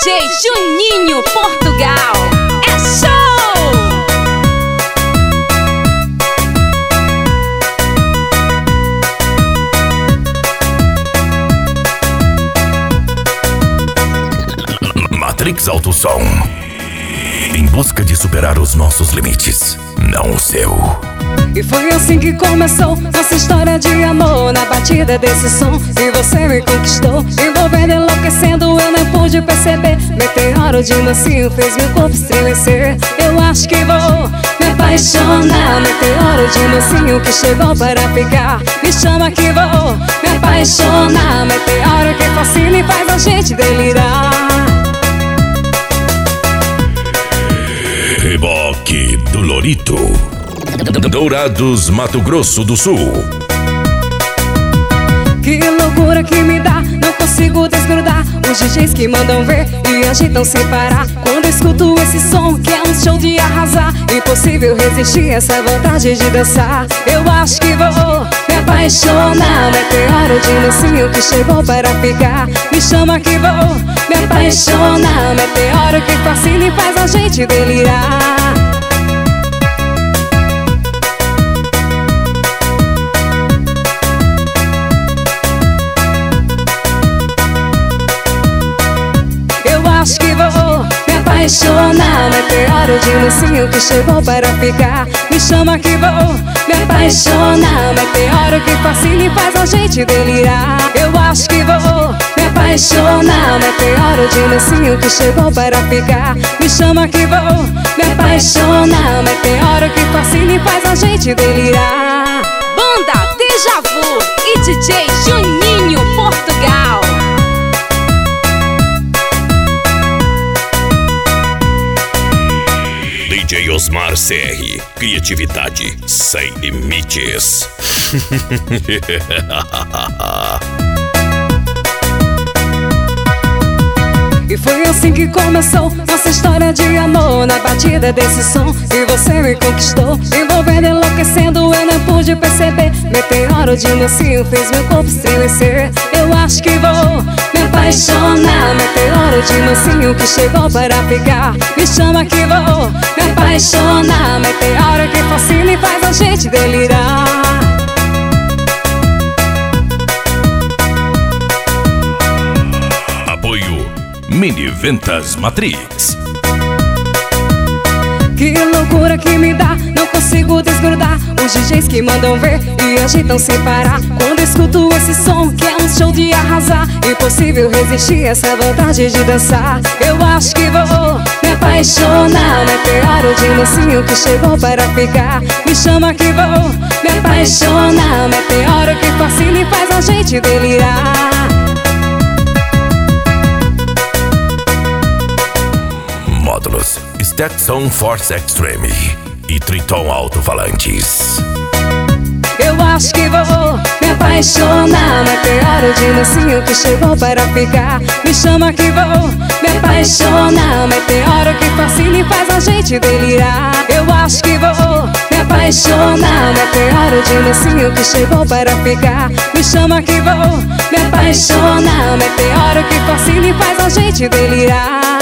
DJ Juninho Portugal. É show! Matrix Alto Som. Em busca de superar os nossos limites, não o seu. E foi assim que começou nossa história de amor, na batida desse som. E você me conquistou, envolvendo, enlouquecendo, eu não pude perceber. Meteoro de mansinho fez meu corpo estremecer. Eu acho que vou me apaixonar. Meteoro de mansinho que chegou para ficar. Me chama que vou me apaixonar. Meteoro que fascina e faz a gente delirar. Reboque do Lorito, Dourados, Mato Grosso do Sul. Que loucura que me dá, não consigo desgrudar. Os DJs que mandam ver e agitam sem parar. Quando escuto esse som que é um show de arrasar, impossível resistir essa vontade de dançar. Eu acho que vou me apaixonar. Meteoro de mansinho que chegou para ficar. Me chama que vou me apaixonar. Meteoro que fascina e faz a gente delirar. Acho que vou me apaixonar. Meteoro de mansinho que chegou para ficar. Me chama que vou me apaixonar. Meteoro que fascina e faz a gente delirar. Eu acho que vou me apaixonar. Meteoro de mansinho que chegou para ficar. Me chama que vou me apaixonar. Meteoro que fascina e faz a gente delirar. Banda Deja Vu e DJ Juninho Portugal. DJ Osmar CR, criatividade sem limites. E foi assim que começou nossa história de amor, na batida desse som. E você me conquistou, envolvendo, enlouquecendo, eu não pude perceber. Meteoro de mansinho fez meu corpo estremecer. Eu acho que vou me apaixonar. Meteoro de mansinho que chegou para ficar. Me chama que vou me apaixonar. Meteoro que fascina e faz a gente delirar. Mini Ventas Matrix. Que loucura que me dá, não consigo desgrudar. Os DJs que mandam ver e agitam sem parar. Quando escuto esse som que é um show de arrasar, impossível resistir essa vontade de dançar. Eu acho que vou me apaixonar. Meteoro de mansinho que chegou para ficar. Me chama que vou me apaixonar. Meteoro que fascina e faz a gente delirar. Módulos Stetson Force Extreme e Triton Alto-Falantes. Eu acho que vou me apaixonar. Meteoro de mansinho que chegou para ficar. Me chama que vou me apaixonar. Meteoro que fascina e faz a gente delirar. Eu acho que vou me apaixonar. Meteoro de mansinho que chegou para ficar. Me chama que vou me apaixonar. Meteoro que fascina e faz a gente delirar.